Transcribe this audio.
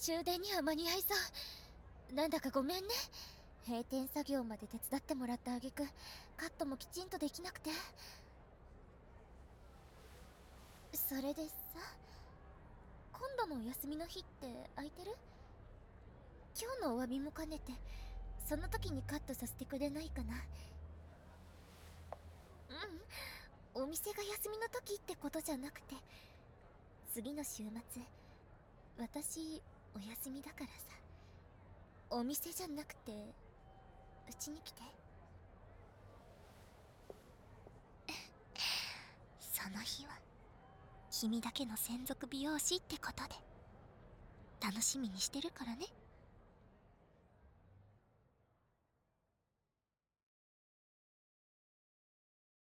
終電には間に合いそう。なんだかごめんね。閉店作業まで手伝ってもらった挙句、カットもきちんとできなくて。それでさ、今度のお休みの日って空いてる？今日のお詫びも兼ねて、その時にカットさせてくれないかな。お店が休みの時ってことじゃなくて、次の週末私お休みだからさ。お店じゃなくてうちに来て。その日は君だけの専属美容師ってことで楽しみにしてるからね。